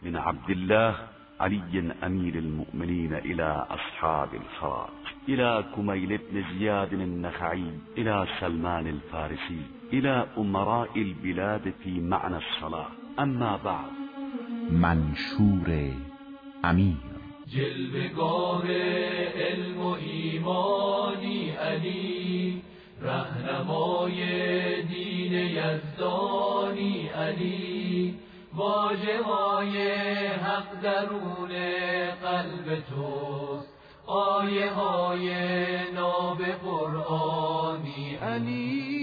من عبد الله علي أمير المؤمنين إلى أصحاب الخراج، إلى كميل بن زياد النخعي، إلى سلمان الفارسي، إلى أمراء البلاد في معنى الصلاة. اما بعد. منشور امیر. جلوه‌گاه علم و ایمانی علی، رهنمای دین یزدانی علی، واژه‌های حق درون قلب توست، آیه‌های ناب قرآنی علی.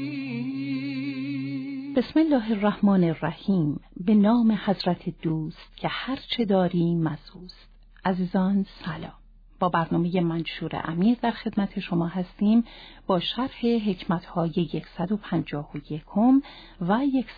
بسم الله الرحمن الرحیم. به نام حضرت دوست که هر چه داری مزوست. عزیزان سلام. با برنامه منشور امیر در خدمت شما هستیم با شرح حکمت‌های 151 و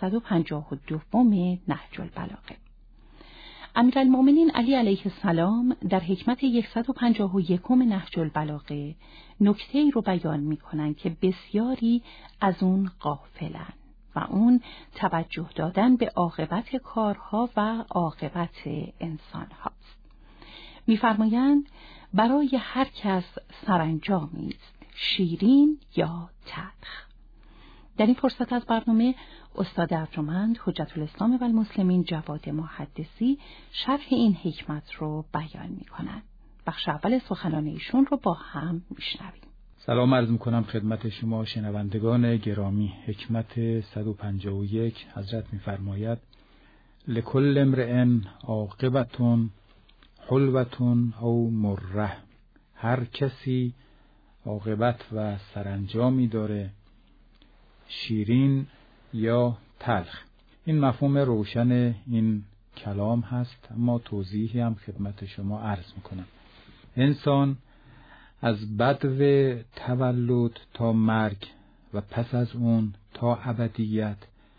152 نهج البلاغه. امیرالمؤمنین علی علیه السلام در حکمت 151 نهج البلاغه نکته‌ای رو بیان می‌کنند که بسیاری از اون غافلند و اون توجه دادن به عاقبت کارها و عاقبت انسان هاست. می‌فرمایند برای هر کس سرانجامی است، شیرین یا تلخ. در این فرصت از برنامه استاد ارجمند حجت الاسلام و المسلمین جواد محدثی شرح این حکمت رو بیان می‌کنند. بخش اول سخنان ایشون رو با هم می‌شنویم. سلام عرض می‌کنم خدمت شما شنوندگان گرامی. حکمت 151 حضرت می‌فرماید: لکل امرئ عاقبة حلوة او مره. هر کسی عاقبت و سرانجامی داره، شیرین یا تلخ. این مفهوم روشن این کلام هست، اما توضیحی هم خدمت شما عرض می‌کنم. انسان از بدو تولد تا مرگ و پس از اون تا ابدیت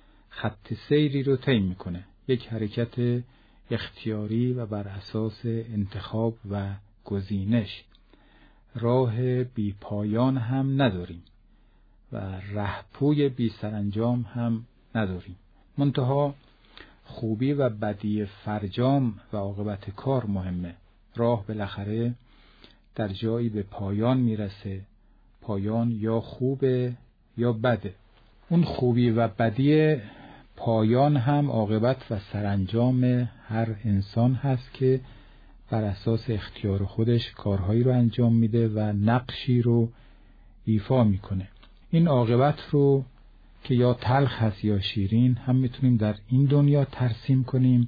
خط سیری رو طی میکنه، یک حرکت اختیاری و بر اساس انتخاب و گزینش. راه بی پایان هم نداریم و رهپوی بی سرانجام هم نداریم. منتها خوبی و بدی فرجام و عاقبت کار مهمه. راه بالاخره در جایی به پایان میرسه، پایان یا خوبه یا بده. اون خوبی و بدی پایان هم عاقبت و سرانجام هر انسان هست که بر اساس اختیار خودش کارهایی رو انجام میده و نقشی رو ایفا میکنه. این عاقبت رو که یا تلخ هست یا شیرین هم میتونیم در این دنیا ترسیم کنیم،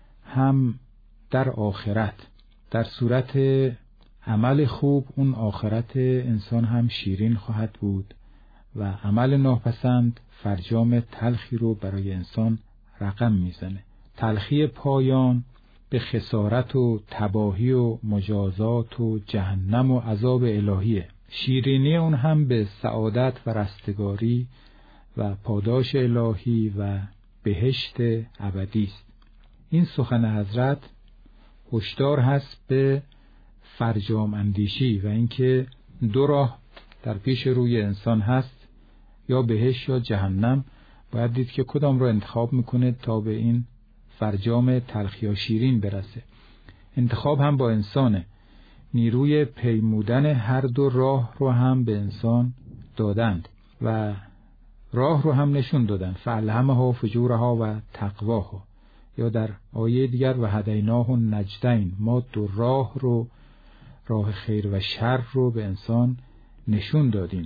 هم در آخرت. در صورت عمل خوب اون آخرت انسان هم شیرین خواهد بود و عمل ناپسند فرجام تلخی رو برای انسان رقم میزنه. تلخی پایان به خسارت و تباهی و مجازات و جهنم و عذاب الهیه. شیرینی اون هم به سعادت و رستگاری و پاداش الهی و بهشت ابدی است. این سخن حضرت هشدار هست به فرجام اندیشی و اینکه دو راه در پیش روی انسان هست، یا بهشت یا جهنم. باید دید که کدام رو انتخاب میکنه تا به این فرجام تلخ یا شیرین برسه. انتخاب هم با انسانه. نیروی پیمودن هر دو راه رو هم به انسان دادند و راه رو هم نشون دادن. فالهمها فجورها و تقواها. یا در آیه دیگر و هدیناه النجدین، ما دو راه رو، راه خیر و شر رو به انسان نشون دادیم.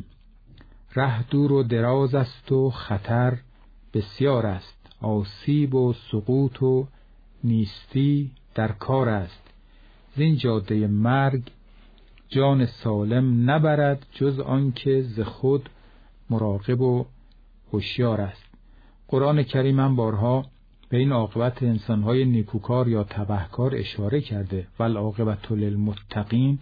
ره دور و دراز است و خطر بسیار است، آسیب و سقوط و نیستی در کار است. زین جاده مرگ جان سالم نبرد، جز آنکه ز خود مراقب و هوشیار است. قرآن کریم هم بارها به این عاقبت انسان‌های نیکوکار یا تبهکار اشاره کرده. والعاقبة للمتقین،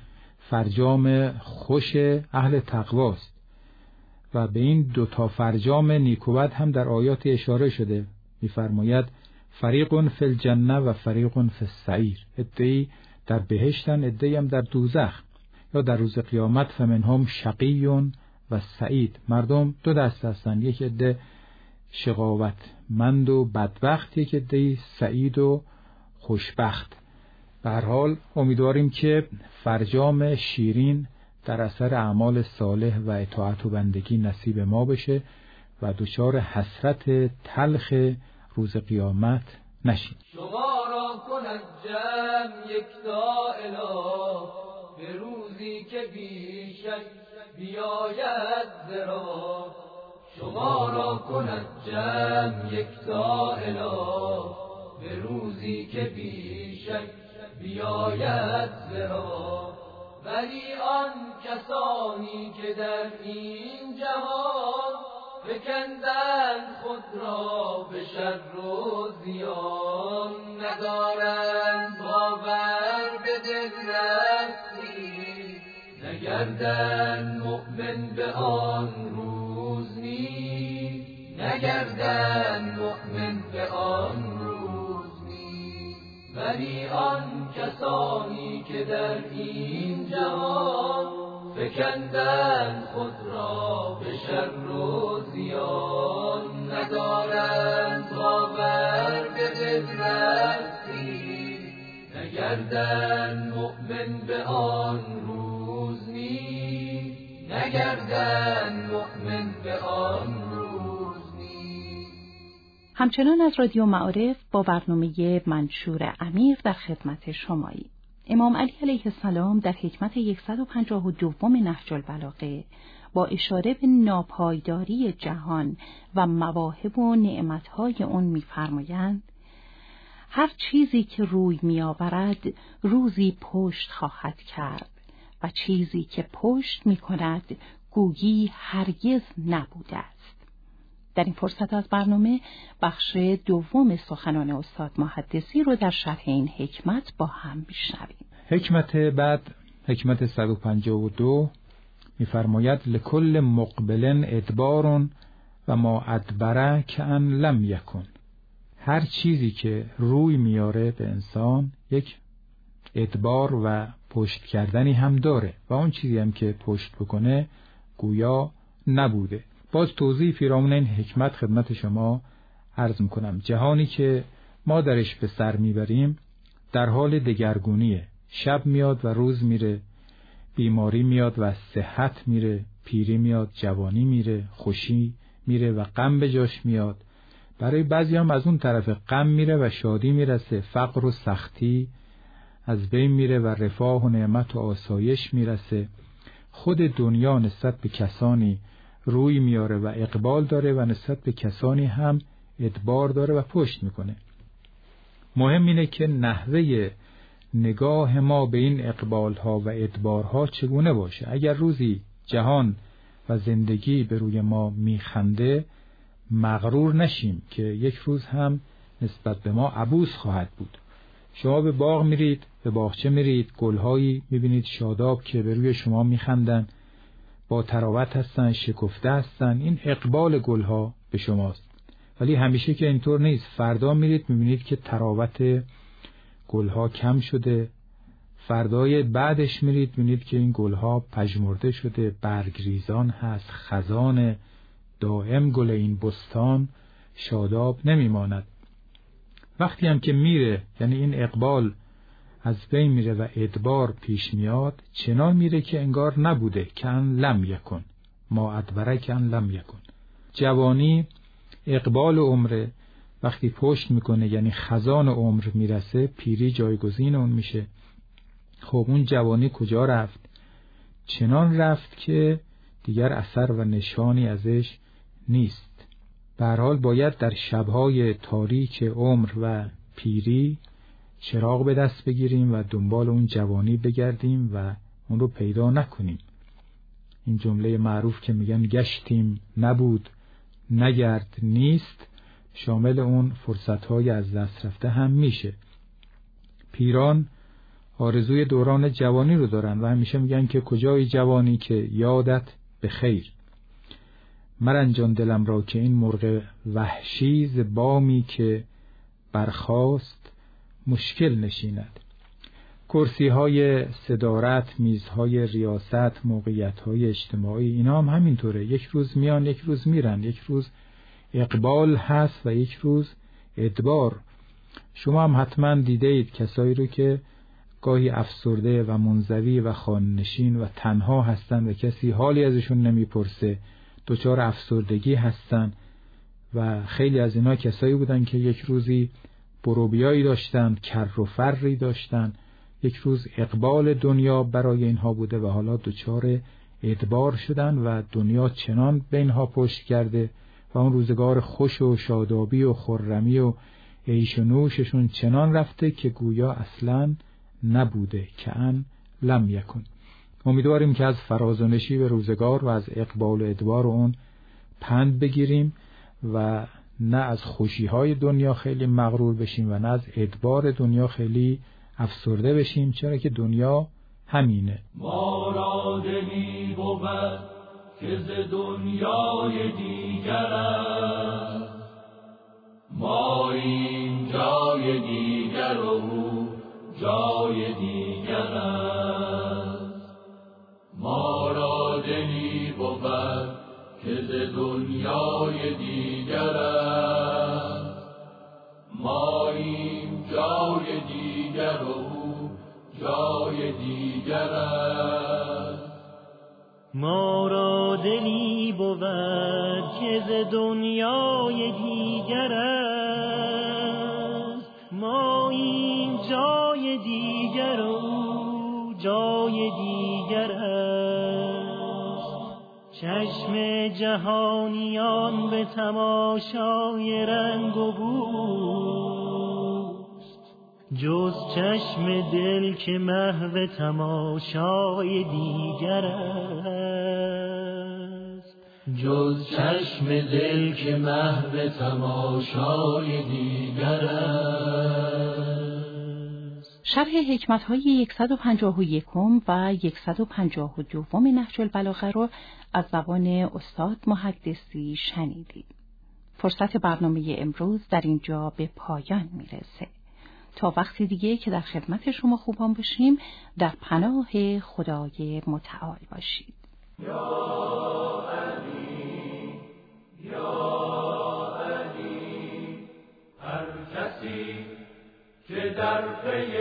فرجام خوش اهل تقواست. و به این دوتا فرجام نیکوبد هم در آیات اشاره شده. می‌فرماید فریق فی الجنه و فریق فی السعیر. عده‌ای در بهشتن، عده‌ای هم در دوزخ. یا در روز قیامت فمنهم شقی و سعید. مردم دو دسته هستند، یک عده شقاوتمند و بدبخت، یک عده‌ای سعید و خوشبخت. به هر حال امیدواریم که فرجام شیرین در اثر اعمال صالح و اطاعت و بندگی نصیب ما بشه و دچار حسرت تلخ روز قیامت نشیم. شما را کند جمع یکتا اله، به روزی که بیشک بیاید زرا. شما را کند جمع یکتا اله، به روزی که بیشک بیاید زرا. ولی آن کسانی که در این جهان بکندند خود را به شر و زیان، ندارند باور به دلرسی، نگردند مؤمن به آن روز نیز، نگردند مؤمن به آن روز نیز. ولی آن کسانی که در این جهان فکندند خود را به شر و زیان، ندارند باور به دلرسی، نگردند مؤمن به آن روز نیز، نگردند مؤمن به آن روز نیز. همچنان از رادیو معارف با برنامه منشور امیر در خدمت شماییم. امام علی علیه السلام در حکمت 152 نهج البلاغه با اشاره به ناپایداری جهان و مواهب و نعمتهای اون می‌فرمایند: هر چیزی که روی می‌آورد روزی پشت خواهد کرد و چیزی که پشت می‌کند گویی هرگز نبوده است. در این فرصت از برنامه بخش دوم سخنان استاد محدثی رو در شرح این حکمت با هم میشنویم. حکمت بعد، حکمت 152 می‌فرماید: لکل مقبل ادبار و ما ادبره کأن لم یکن. هر چیزی که روی میاره به انسان یک ادبار و پشت کردنی هم داره و اون چیزی هم که پشت بکنه گویا نبوده. باز توضیح پیرامون این حکمت خدمت شما عرض میکنم. جهانی که ما درش به سر میبریم در حال دگرگونیه. شب میاد و روز میره، بیماری میاد و صحت میره، پیری میاد، جوانی میره، خوشی میره و غم به جاش میاد. برای بعضی هم از اون طرف غم میره و شادی میرسه، فقر و سختی از بین میره و رفاه و نعمت و آسایش میرسه. خود دنیا نسبت به کسانی روی میاره و اقبال داره و نسبت به کسانی هم ادبار داره و پشت میکنه. مهم اینه که نحوه نگاه ما به این اقبال ها و ادبار ها چگونه باشه. اگر روزی جهان و زندگی به روی ما میخنده مغرور نشیم که یک روز هم نسبت به ما عبوس خواهد بود. شما به باغ میرید، به باغچه میرید، گلهایی میبینید شاداب که به روی شما میخندن، با تراوت هستن، شکفته هستن. این اقبال گلها به شماست. ولی همیشه که اینطور نیست. فردا میرید میبینید که تراوت گلها کم شده، فردای بعدش میرید میبینید که این گلها پژمرده شده، برگریزان هست، خزان دائم گل این بستان شاداب نمیماند. وقتی هم که میره، یعنی این اقبال از بین میره و ادبار پیش میاد، چنان میره که انگار نبوده. کن لم یکن، ما ادبره کن لم یکن. جوانی اقبال عمره، وقتی پشت میکنه یعنی خزان عمر میرسه، پیری جایگزین اون میشه. خب اون جوانی کجا رفت؟ چنان رفت که دیگر اثر و نشانی ازش نیست. به هر حال باید در شبهای تاریک عمر و پیری چراغ به دست بگیریم و دنبال اون جوانی بگردیم و اون رو پیدا نکنیم. این جمله معروف که میگن گشتیم نبود نگرد نیست، شامل اون فرصتهای از دست رفته هم میشه. پیران آرزوی دوران جوانی رو دارن و همیشه میگن که کجای جوانی که یادت به خیر. مرنجان دلم را که این مرغ وحشی ز بامی که برخاست مشکل نشیند. کرسی های صدارت، میزهای ریاست، موقعیت های اجتماعی، اینا هم همینطوره. یک روز میان، یک روز میرن. یک روز اقبال هست و یک روز ادبار. شما هم حتما دیده اید کسایی رو که گاهی افسرده و منزوی و خانه‌نشین و تنها هستن و کسی حالی ازشون نمیپرسه، دچار افسردگی هستن و خیلی از اینا کسایی بودن که یک روزی بروبیایی داشتن، کر و فری داشتن، یک روز اقبال دنیا برای اینها بوده و حالا دچار ادبار شدن و دنیا چنان به اینها پشت کرده و اون روزگار خوش و شادابی و خرمی و عیش و نوششون چنان رفته که گویا اصلاً نبوده، که ان لم یکن. امیدواریم که از فراز و نشیب روزگار و از اقبال و ادبار اون پند بگیریم و نه از خوشی‌های دنیا خیلی مغرور بشیم و نه از ادبار دنیا خیلی افسرده بشیم، چرا که دنیا همینه. ما را دلی بود که ز دنیای دیگر است، ما این جای دیگر و او جای دیگر است. ما را دلی بود که ز دنیای دیگر است، ما این جای دیگر و او جای دیگر است. ما را دلی بود که ز دنیای دیگر است، ما این جای دیگر و جای دیگر است. چشم جهانیان به تماشای رنگ و بوست، جز چشم دل که محو تماشای دیگر است، جز چشم دل که محو تماشای دیگر است. شرح حکمت‌های 151 و 152 نهج البلاغه رو از زبان استاد محدثی شنیدید. فرصت برنامه امروز در اینجا به پایان میرسه. تا وقتی دیگه که در خدمت شما خوبان باشیم، در پناه خدای متعال باشید. یا علی یا علی، هر کسی که در پی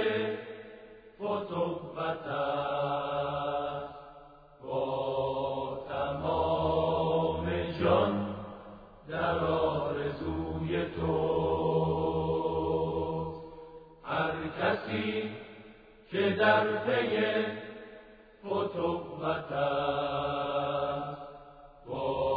فتوت است، با تمام جان در آرزوی تو. هر کسی که در پی فتوت است، با